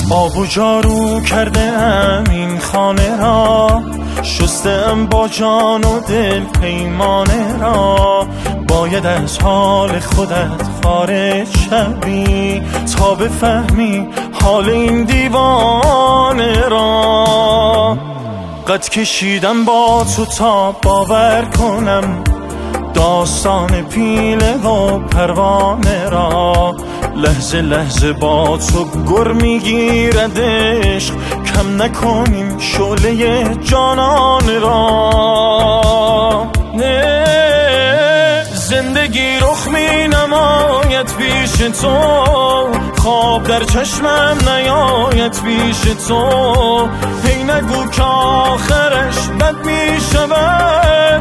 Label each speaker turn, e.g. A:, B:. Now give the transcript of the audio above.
A: آب و جارو کرده ام این خانه را، شستم با جان و دل پیمانه را. باید از حال خودت خارج شوی تا بفهمی حال این دیوانه را. قد کشیدم با تو تا باور کنم داستان پیله و پروانه را. لحظه لحظه با تو گر میگیرد عشق، کم نکنیم شعله جانانه را. زندگی رخ می نماید پیش تو، خواب در چشمم نیاید پیش تو. هی نگو که آخرش بد می شود،